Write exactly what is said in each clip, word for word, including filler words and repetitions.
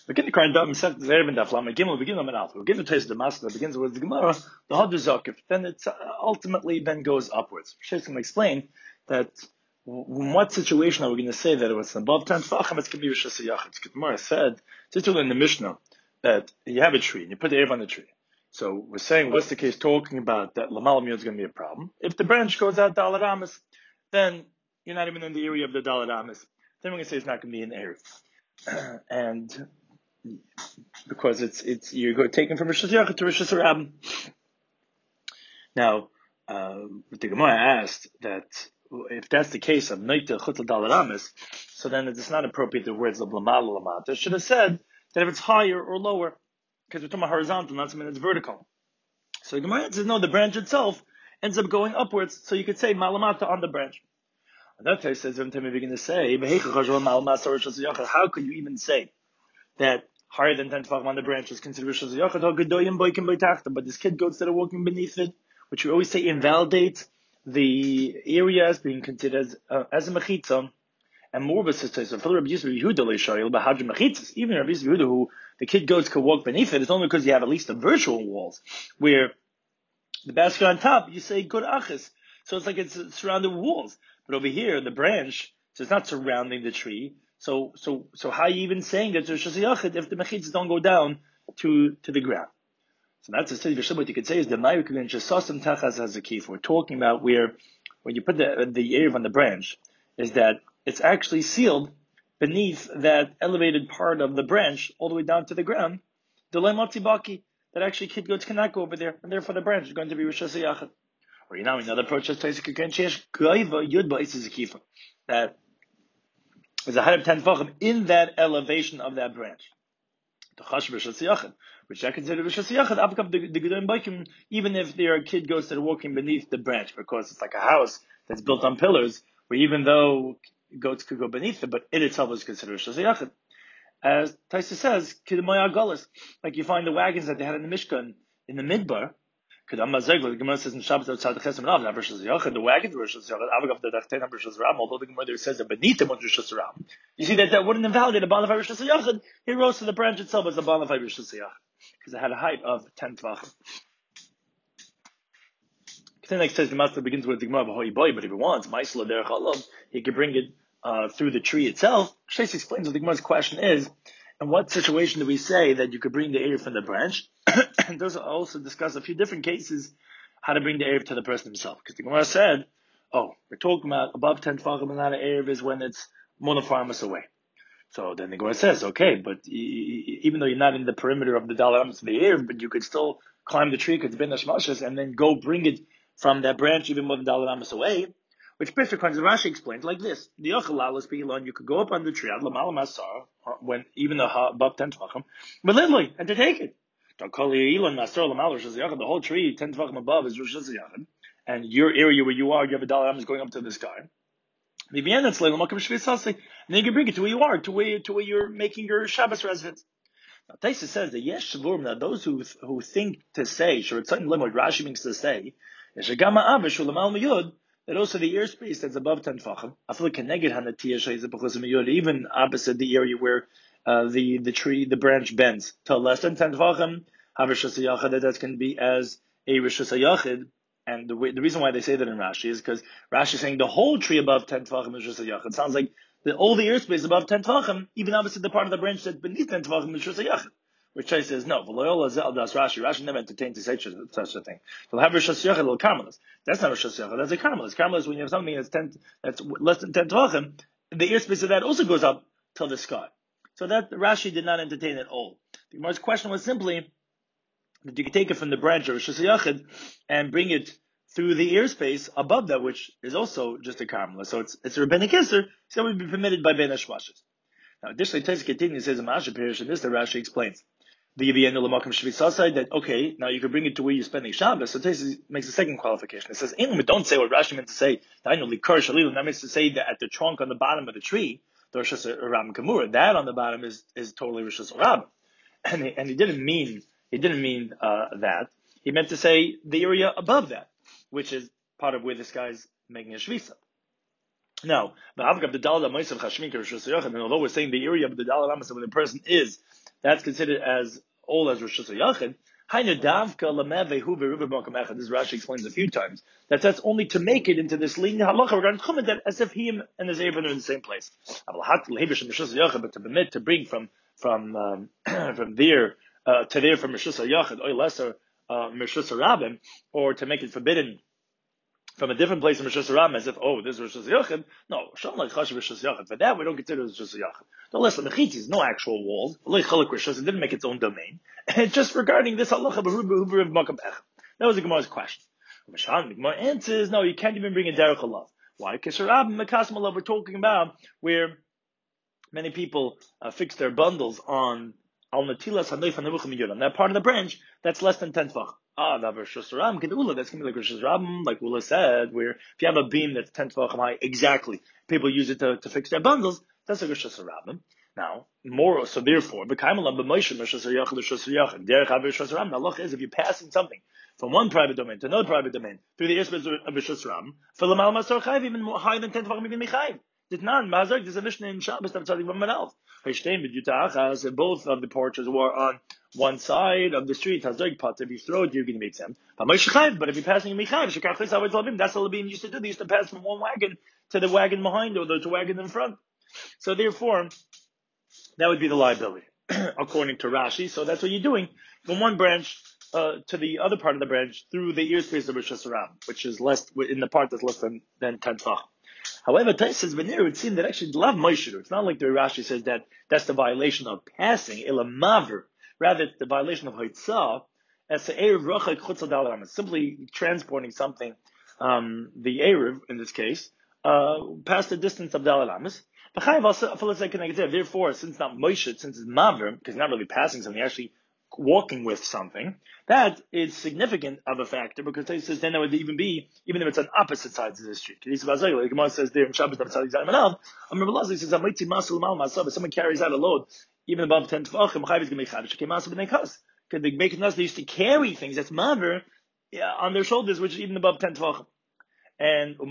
Begin the current dam set zerben da flam begin will begin on alpha. We begin to taste the master begins with the Gemara, the Hadar Zakif. Then it uh, ultimately then goes upwards. She's going to explain that in what situation are we going to say that it was above ten tefachim, it's going to be Rishas Yachid. Gemara said, particularly in the Mishnah, that you have a tree and you put the Erev on the tree. So we're saying, what's the case talking about that Lamal Miyod is going to be a problem? If the branch goes out Dalet Amis, then you're not even in the area of the Dalet Amis. Then we're going to say it's not going to be an Erev. and because it's it's you're going taken from Rishas Yachid to Rishas Rabbim. Now, uh, the Gemara asked that if that's the case of Noita Chutel Dalet Amis, so then it's not appropriate the words of Lamal Lamata. It should have said that if it's higher or lower, because we're talking about horizontal, not something that's vertical. So the Gemara says, no, the branch itself ends up going upwards, so you could say Malamata on the branch. And that case says, I'm going to say, how could you even say that higher than ten tefachim on the branch is considered Rishas Yachid, but this kid goats that are walking beneath it, which we always say invalidates the area as being considered as, uh, as a mechitza. And more of a sister, so for Rabbi Yisrael Yehuda leishayil bahadr mechitzas, even Rabbi Yisrael Yehuda, who the kid goats could walk beneath it, it's only because you have at least the virtual walls where the basket on top you say good achis, so it's like it's surrounded with walls. But over here, the branch, so it's not surrounding the tree. So, so, so how are you even saying that there's Rishas Yachid if the mechitzas don't go down to to the ground? So that's a study. What you could say is the Ma'ik and Shasam Tachas has a key. We're talking about where when you put the the erev on the branch, is that it's actually sealed beneath that elevated part of the branch all the way down to the ground. The Lematzibaki, that actually kid goats cannot go over there, and therefore the branch is going to be Rishas Yachid. Or you know another approach is that is a height of ten tefachim in that elevation of that branch. The Chash Rishas Yachid, which I consider Rishas Yachid, the the Gedolim Baikim, even if there are kid goats that are walking beneath the branch, because it's like a house that's built on pillars, where even though goats could go beneath it, but it itself is considered Rishas Yachid. As Taisa says, Kidmoya Golas, like you find the wagons that they had in the Mishkan in the Midbar. The Gemara says in Shabbos outside the Chesed Manav, Rishas Yachid, the wagons were Rishas Yachid, Avagav the Dachten Rishas Ram, although the Gemara there says that beneath them was Rishas Ram. You see that that wouldn't invalidate a Balafai Rishas Yachid. He rose to the branch itself as a Balafai Rishas Yachid, because it had a height of ten tvachim. Then like says the master begins with the Gemara of Hoy Boy, but if he wants, Ma'isla Derech Alav, he could bring it uh, through the tree itself. Shais explains what the Gemara's question is, in what situation do we say that you could bring the Erev from the branch? And those also discuss a few different cases how to bring the Erev to the person himself. Because the Gemara said, oh, we're talking about above ten tefachim and not an Erev is when it's monofarmus away. So then the Gemara says, okay, but even though you're not in the perimeter of the Dalet Amis of the Erev, but you could still climb the tree because it's been Hashmashas and then go bring it from that branch even more than Dalet Amis away, which Pesach Rashi explains like this: the Yochalalas Beilon, you could go up on the tree, Adlamal Masar, when even the above ten tefachim, but literally and to take it. The whole tree ten tefachim above is Rishas Yachid, and your area where you are, you have a Dalet Amis going up to the sky. And then you can bring it to where you are, to where to where you're making your Shabbos residence. Now Taisa says that yes, Shavurim, that those who who think to say, sure, it's something like Rashi means to say, that also the airspace that's above ten tefachim, even opposite the area where uh, the the tree, the branch bends to less than ten tefachim, that that's going to be as a Rishas Yachid. And the way, the reason why they say that in Rashi is because Rashi is saying the whole tree above ten tefachim is Rishas Yachid. It sounds like the, all the airspace above ten tefachim, even obviously the part of the branch that's beneath ten tefachim is Rishas Yachid. Which Chai says no. Rashi. Rashi never entertained to say such a thing. So have Rishas Yachid little Carmelis. That's not Rishas Yachid. That's a Carmelis. Carmelis, when you have something that's ten, that's less than ten tefachim, the airspace of that also goes up till the sky. So that Rashi did not entertain at all. The Gemara's question was simply that you could take it from the branch of Rishas Yachid and bring it through the airspace above that, which is also just a Carmelis. So it's it's a rabbinic kisser, so it would be permitted by Ben Hashmashas. Now, additionally, Taisa continues, says in Masha Pirish, and this the Rashi explains. The Yiviyenu L'Makom Shvisasai, that okay, now you can bring it to where you're spending Shabbos. So Taisa makes a second qualification. It says, don't say what Rashi meant to say. That means to say that at the trunk on the bottom of the tree, there's just a Ram Kamura. That on the bottom is is totally Rishas Rab, and he, and he didn't mean he didn't mean uh, that. He meant to say the area above that, which is part of where this guy's making a shvisa. Now, and although we're saying the area of the Dalet Amis when the person is that's considered as all as Rosh Hashanah. This Rashi explains a few times that that's only to make it into this lean halacha regarding tchumen, that as if him and his Eivin are in the same place. But to permit to bring from from um, from there uh, to there from Rishus Hayachid or lesser uh, Rishus Rabbim, or to make it forbidden from a different place in Rishus Rabbim, as if, oh, this is Rishus Hayachid. No, Shalom like Chash Rishus Hayachid. For that, we don't consider it Rishus Hayachid. The less the Mechitzis, no actual walls. It didn't make its own domain. And just regarding this halacha, that was the Gemara's question. The Gemara answers, no, you can't even bring a derech halav. Why? Because we're talking about where many people uh, fix their bundles on al natilas hanoif hanevuchim on that part of the branch that's less than ten tefach. Ah, that Rishus Ram kedula. That's gonna be like Rishus Ram, like Ula said, where if you have a beam that's ten tefach high, exactly, people use it to, to fix their bundles. That's a Rishus Ram. Now, more so, therefore, the halach is if you're passing something from one private domain to another private domain through the airspace of Rishus Ram, for the mal masor chayv even more higher than ten tefach even michayv. Did not mazak. There's a Mishnah in Shabbos that tells you one elf. Both of the porches were on one side of the street. Hazog pot. If you throw it, you're going to be exempt. But if you're passing a michayv, that's all the being used to do. They used to pass from one wagon to the wagon behind or the wagon in front. So therefore, that would be the liability, according to Rashi. So that's what you're doing from one branch uh, to the other part of the branch through the ear space of Rishus Ram, which is less in the part that's less than than ten tefach. However, Tais says veneer, it would seem that actually lav moishiru. It's not like the Rashi says that that's the violation of passing ila maver. Rather, it's the violation of hoitzah as a erev rochak chutzal dalaram. It's simply transporting something, um, the erev in this case, uh, past the distance of dalaramas. Therefore, since not moishit, since it's maver, because it's not really passing something, actually walking with something, that is significant of a factor, because they says then that would even be, even if it's on opposite sides of the street. The Gemara says there in Shabbos, says, if someone carries out a load, even above ten tefachim, because they make us, they used to carry things, that's maver, yeah, on their shoulders, which is even above ten tefachim. And and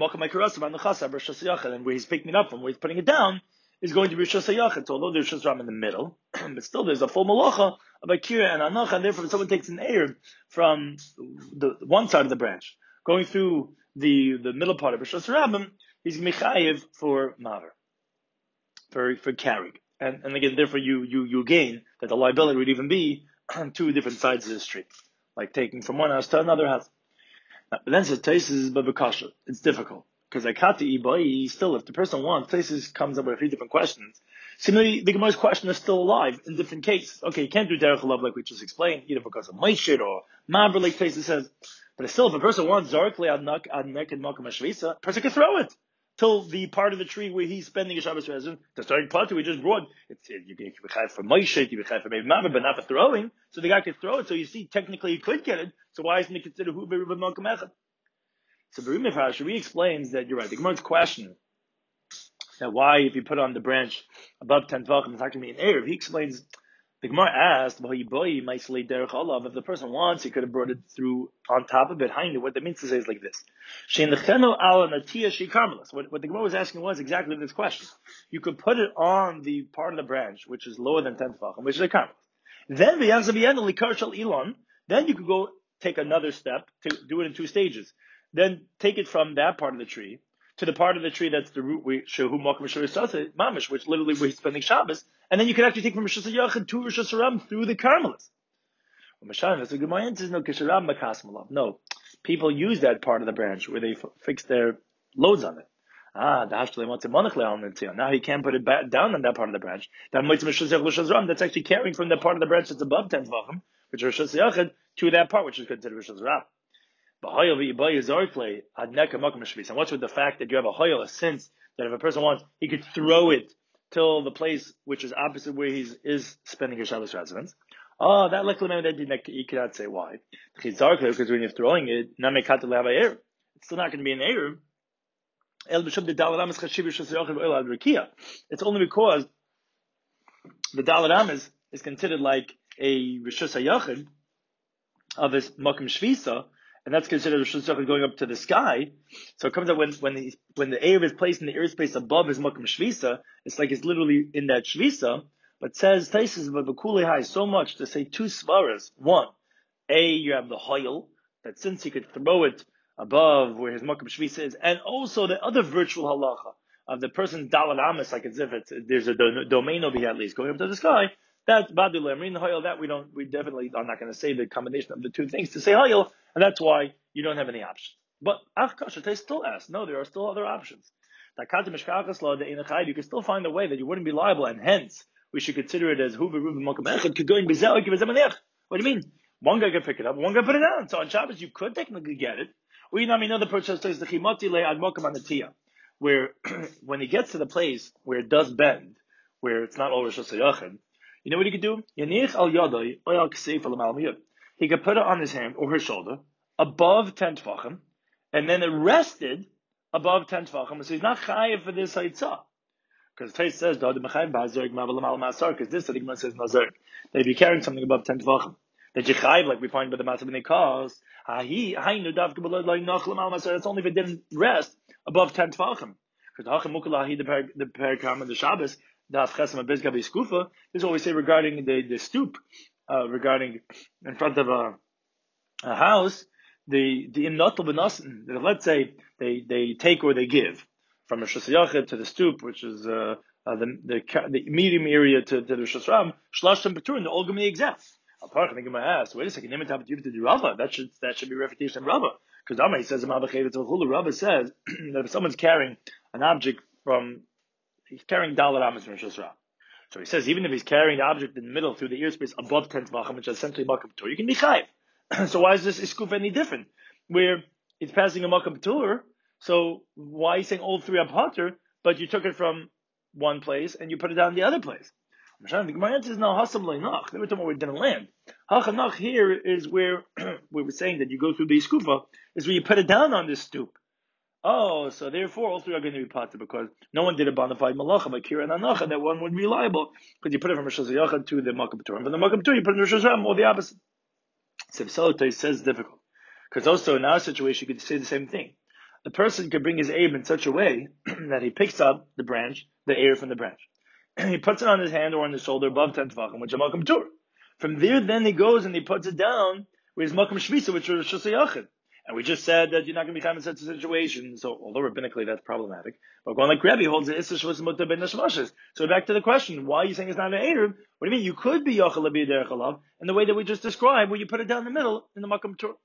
where he's picking it up from, where he's putting it down, is going to be Rishus Hayachid. Although there's Rishus Ram in the middle, but still there's a full malacha of Akira and Anach, and therefore if someone takes an air from the one side of the branch, going through the, the middle part of Rishus Rabbim, he's mechayev for maver, for for carrying. And and again, therefore you you you gain that the liability would even be on two different sides of the street, like taking from one house to another house. Now, but then says Taisus Babakasha. It's difficult. Because Akati Ibai, still, if the person wants, Taisus comes up with a few different questions. Similarly, the Gemara's question is still alive in different cases. Okay, you can't do Derech Love like we just explained, either because of Maishit or Maver, like Taisus says. But still, if a person wants Zarkli Adnak Adnek and Makam Ashvisa, a person can throw it till the part of the tree where he's spending a Shabbos resident. The starting part we just brought, it's, it, you can be chayv for Maishit, you can be chayv for maybe Maver, but not for throwing. So the guy could throw it. So you see, technically he could get it. So why isn't it considered Hu Beruba Makam Echad? So Barim Rashi explains that you're right. The Gemara's question that why, if you put on the branch above ten tvachim, it's not going to be an erev. He explains. The Gemara asked, if the person wants, he could have brought it through on top of it. What that means to say is like this. What, what the Gemara was asking was exactly this question. You could put it on the part of the branch which is lower than ten tvachim, which is a karmelis. Then then you could go take another step to do it in two stages. Then take it from that part of the tree to the part of the tree that's the root mamish, which literally where he's spending Shabbos, and then you can actually take from Rishus Hayachid to Rishus Ram through the karmelis. That's a good answer. No, no, people use that part of the branch where they f- fix their loads on it. Ah, the Hashtale wants a monochle. Now he can't put it back down on that part of the branch. That's actually carrying from the part of the branch that's above ten tvachim, which is Rishus Hayachid, to that part which is considered Rishus Ram. And what's with the fact that you have a hoyel, a sense that if a person wants, he could throw it till the place which is opposite where he is spending his Shabbos residence. Oh, that likely that you cannot say why. Because when you're throwing it, it's still not going to be an error. It's only because the Dalaram is, is considered like a Rishus Hayachid of his Makom Shvisa, and that's considered Rishus Hayachid going up to the sky. So it comes out when when the when the air is placed in the airspace above his Makom Shvisa, it's like it's literally in that Shvisa. But says Taisus but Bakuli high so much to say two svaras. One, A, you have the hoil, that since he could throw it above where his Makam Shvisa is, and also the other virtual halacha of the person's Dalar Amis, like as if it's, there's a do- domain over here at least going up to the sky. That's Badu Lemrin Hoil. That we don't, we definitely are not going to say the combination of the two things to say Hoil, and that's why you don't have any options. But Achkash, they still ask, no, there are still other options. You can still find a way that you wouldn't be liable, and hence we should consider it as Huva Ruva Makam Echad could go in Bizel. What do you mean? One guy can pick it up, one guy put it down. So on Shabbos you could technically get it. Or you know, I mean, another person says the Chimati Le Ad Makam Anatia, where when he gets to the place where it does bend, where it's not all Rosh Hashanah, you know what he could do? He could put it on his hand or her shoulder above ten tefachim, and then it rested above ten tefachim. So he's not chayiv for this haitzah. Because Tais says, because this Adikman says Nazar, that if you're carrying something above ten tefachim, that you chayiv, like we find by the Matzah B'nei Kos, it's only if it didn't rest above ten tefachim. Because the Perikam and the Shabbos, this is what we say regarding the, the stoop, uh, regarding in front of a, a house, the the imnotel b'nasin. Let's say they, they take or they give from a shasayachet to the stoop, which is uh, uh, the, the the medium area to, to the shasram. Shlashim beturin, the all gonna be exempt. Apart from the Gemara asks, wait a second, nimet to the Rava. That should that should be refutation of Rava, because Amar says Rava says that if someone's carrying an object from he's carrying Dalar Amas from Shasra. So he says, even if he's carrying the object in the middle through the ear space above ten Tvachim, which is essentially Makam Tur, you can be Chayiv. So why is this Iskuf any different? Where it's passing a Makam Tur, so why are you saying all three are Potter, but you took it from one place and you put it down the other place? The Gemara answer is no, Hasam Leinach. They were talking about where it didn't land. Hachanach here is where we were saying that you go through the Iskufa, is where you put it down on this stoop. Oh, so therefore all three are going to be potter because no one did a bona fide malacha by Kira and Anacha that one would be liable because you put it from Rosh Hashanah to the Makam Torah. From the Makam Torah you put it in Rosh Hashanah or the opposite. Sivsalotay says difficult because also in our situation you could say the same thing. The person could bring his aim in such a way that he picks up the branch, the air from the branch, and he puts it on his hand or on his shoulder above ten tefachim, which is Makam Torah. From there, then he goes and he puts it down with his Makam Shvisa, which is Rosh Hashanah. And we just said that you're not going to be in such a situation. So, although rabbinically that's problematic, but going like Rabbi holds it, Issa Shvus Mutter Ben Nashmashes. So back to the question, why are you saying it's not an Erev? What do you mean? You could be Yochel Abi Derech Alav in the way that we just described, where you put it down the middle in the Makam Torah.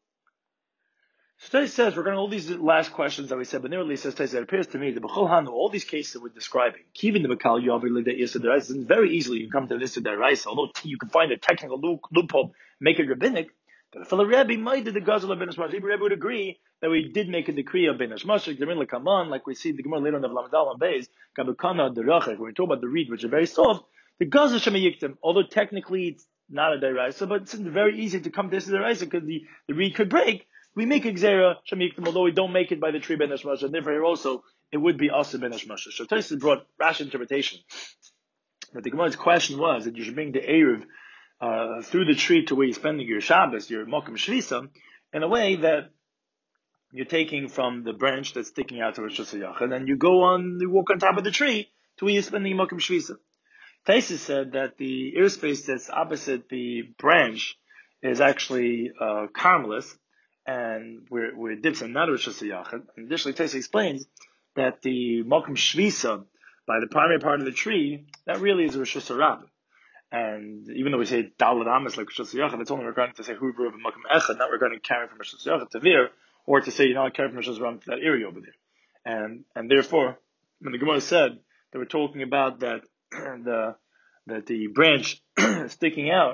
So Tais says, regarding all these last questions that we said, but nearly says Tais, it appears to me that B'chol Hanu, all these cases that we're describing, Kivin the Makal Yover Lida Yisa Deraisa, very easily you can come to this Deraisa, although you can find a technical loophole, make it rabbinic. But if a Rebbe might do the Gazal of Ben Hashmash, Rebbe would agree that we did make a decree of Ben Hashmash, the Rin Lakaman, like we see the Gemara later on of Lamadal and Beis, Kabukana, the Rachek, when we talk about the reed, which are very soft, the Gazal Shemayiktim, although technically it's not a Deraisa, but it's very easy to come to this Deraisa because the, the reed could break. We make a Gzera Shemayiktim, although we don't make it by the tree Ben Hashmash, and therefore here also it would be Asa Ben Hashmash. So Tosfos brought rash interpretation. But the Gemara's question was that you should bring the Erev Uh, through the tree to where you're spending your Shabbos, your Mokum Shvisa, in a way that you're taking from the branch that's sticking out to Rosh Hashanah, and then you go on, you walk on top of the tree to where you're spending Mokum Shvisa. Taisus said that the airspace that's opposite the branch is actually uh, carmeless, and where, where it dips in not Rosh Hashanah. And additionally, Taisus explains that the Mokum Shvisa, by the primary part of the tree, that really is Rosh Hashanah. And even though we say Dalad Amas like Rosh Hashanah, it's only regarding to say Hubru of Makam Echad, not regarding carrying from Rosh Hashanah to there, or to say, you know, carrying from Rosh Hashanah to that area over there. And and therefore, when the Gemara said they were talking about that the that the branch sticking out,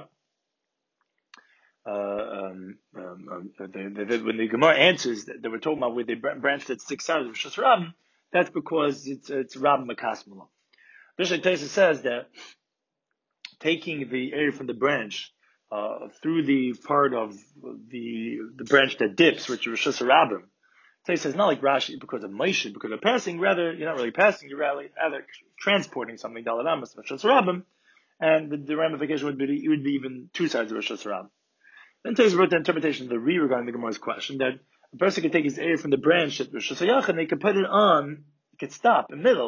uh, um, um, um, they, they, they, when the Gemara answers that they were talking about with the branch that sticks out of Rosh Hashanah, that's because it's it's Rab Makas Malam. Bishop Tesa says that taking the air from the branch uh, through the part of the the branch that dips, which is Rosh Hashanah, Tesa says not like Rashi because of Moshe, because of passing. Rather, you're not really passing; you're rather, rather transporting something Daladamas Rosh Hashanah, and the, the ramification would be it would be even two sides of Rosh Hashanah. Then Tesa wrote the interpretation of the re regarding the Gemara's question that a person could take his air from the branch at Rosh Hashanah and they could put it on, it could stop in the middle,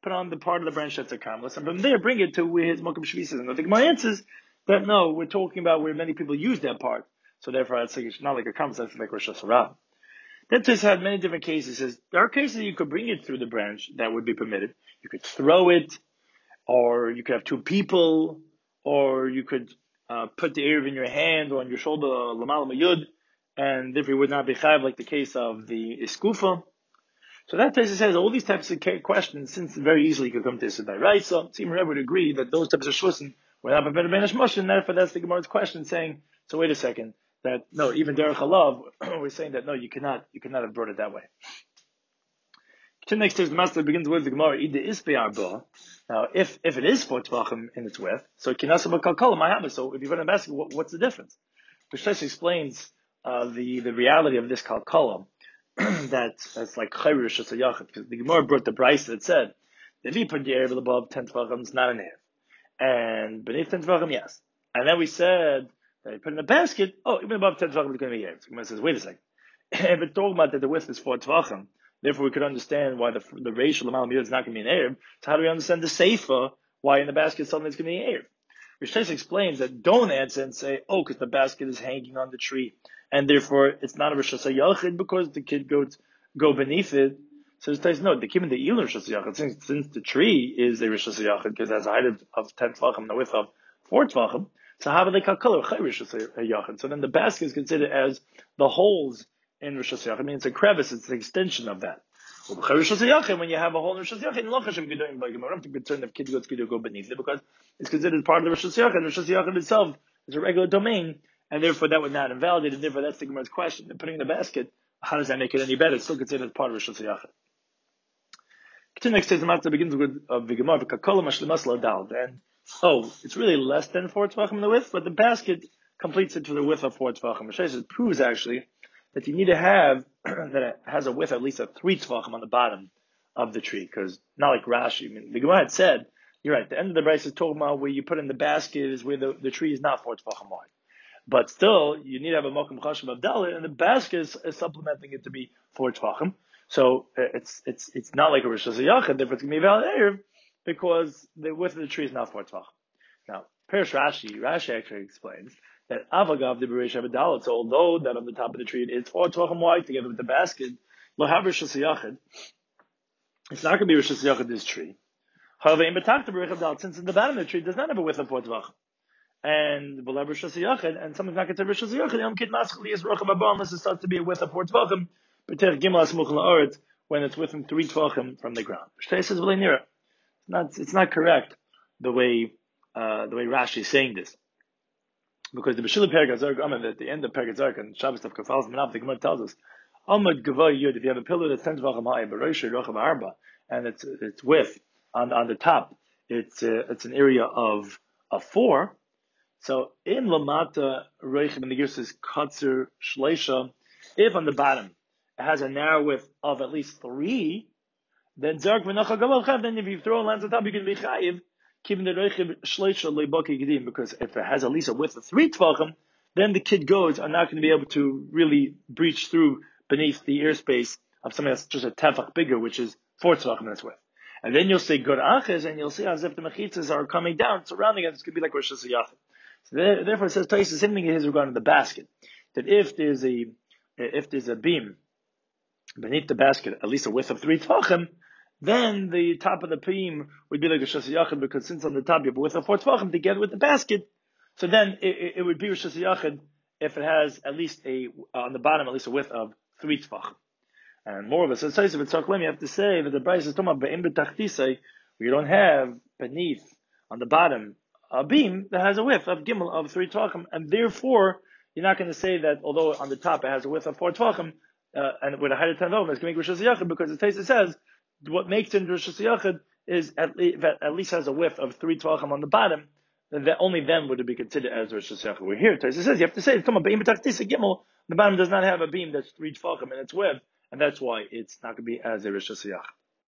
put on the part of the branch that's a karmelis, and from there bring it to where his mokum shvis is. And the Gemara answers that no, we're talking about where many people use that part, so therefore it's, like, it's not like a karmelis, it's like Rosh Hashanah. That just had many different cases. Says there are cases you could bring it through the branch that would be permitted. You could throw it, or you could have two people, or you could uh, put the erev in your hand or on your shoulder, lamal mayud, and therefore it would not be chayav, like the case of the iskufa. So that Taisa says all these types of questions, since very easily could come to Sidai, right? So Tzim Rebbe would agree that those types of shvusim were not better banish mush, and therefore that's the Gemara's question, saying, so wait a second, that no, even derech halav, we're saying that no, you cannot, you cannot have brought it that way. Next, the master begins with the Gemara, Ida ispe arba. Now, if if it is four tvachim in its width, so kinasam kalkala my habit. So if you run a basket, what, what's the difference? Rishon explains uh, the the reality of this kalkala. that it's like chayrish as a yachid, because the Gemara brought the price that said if you put the erev above ten tvachim, it's not an erev, and beneath ten tvachim, yes. And then we said that you put in a basket, oh, even above ten tvachim, it's going to be erev. So the Gemara says, wait a second, if it's talking about that the width is four tvachim, therefore we could understand why the the ratio of the is not going to be an erev. So how do we understand the seifa why in the basket suddenly it's going to be an erev? Rishon explains that don't answer and say, oh, because the basket is hanging on the tree, and therefore it's not a Rosh Hashanah because the kid goes go beneath it. So it says, no, the kim in the Elon Rosh Hashanah, since, since the tree is a Rosh Hashanah because it has a height of, of ten tvachim and a width of four tvachim, so how do they calculate Rosh Hashanah? So then the basket is considered as the holes in Rosh Hashanah. I mean, it's a crevice, it's an extension of that. When you have a hole in Rosh Hashanah, in Lachashim Gedolim, I don't have to be concerned if kid goes to go beneath it because it's considered part of the Rosh Hashanah, and Rosh Hashanah itself is a regular domain, and therefore that would not invalidate, and therefore that's the Gemara's question. They're putting in the basket, how does that make it any better? It's still considered part of Rosh Hashanah. Continue next, the Matzah begins with uh, the Gemara, and oh, it's really less than four tvachim in the width, but the basket completes it to the width of four tvachim. Which says proves actually that you need to have that it has a width at least of three tvachim on the bottom of the tree, because not like Rashi. I mean, the Gemara had said, you're right, the end of the Bryce is talking about where you put in the basket is where the, the tree is not four tvachim wide. But still, you need to have a mokum chashav of dalit, and the basket is, is supplementing it to be four tvachim. So it's it's it's not like a Rosh Hashanah, therefore it's going to be valid erev, because the width of the tree is not four tvachim. Now, Perish Rashi, Rashi actually explains that avagav the bereish dalit. So although that on the top of the tree it is four tvachim wide together with the basket, lo have Rosh Hashanah, it's not going to be Rosh Hashanah this tree. However, in betach the bereish dalit, since in the bottom of the tree does not have a width of four tvachim, and we'll have Rosh Hashanah, and someone's not going to Rosh Hashanah, Yom Kid Maschali is Rochav Abba, unless it starts to be a width of four tvachim, B'terech Gimel Asmuch La'aretz, when it's within three tvachim from the ground. Shtei says v'lei nira. It's not, it's not correct the way, uh, the way Rashi is saying this. Because the B'shil Perek HaZarek Amad, at the end of Perek HaZarek, and Shabbos of Kafal Zmanav, the Gemara tells us, Amad Gavay Yud, if you have a pillar that's ten tvachim high, B'rosh Rochav Arba, and it's, it's width, on, on the top, it's, uh, it's an area of, of four. So in Lamata Reichim, and the Gir says Katzer Shleisha, if on the bottom it has a narrow width of at least three, then Zark V'nacha Gavalchav, then if you throw a lens on top, you can be Chayiv, keeping the Reichim Shleisha Leibaki Gedim, because if it has at least a width of three Tvachim, then the kid goats are not going to be able to really breach through beneath the airspace of something that's just a Tefach bigger, which is four Tvachim in its width. And then you'll say Gur Aches, and you'll see as if the Mechitzas are coming down, surrounding it, it's going to be like Rosh Hashanah. So therefore, it says Tais the same thing is regarding the basket. That if there's a if there's a beam beneath the basket, at least a width of three tvachim, then the top of the beam would be like a Rosh Hashanah, because since on the top you have a width of four tvachim together with the basket, so then it, it would be Rosh Hashanah if it has at least a on the bottom at least a width of three tvachim. And moreover, so Tais of Tzachlim, you have to say that the Bryce is talking about be'im b'tachtisei, where you don't have beneath on the bottom a beam that has a width of gimel of three tvachim, and therefore you're not going to say that although on the top it has a width of four tvachim, uh, and with a height of ten tvachim, it's going to make Rosh Hashanah, because the Taisa says what makes it Rosh Hashanah is at least, at least has a width of three tvachim on the bottom, and that only then would it be considered as Rosh Hashanah. We're here. Taisa says you have to say it's beim b'tachtisei gimel. The bottom does not have a beam that's three tvachim in its width, and that's why it's not going to be as a Rosh Hashanah.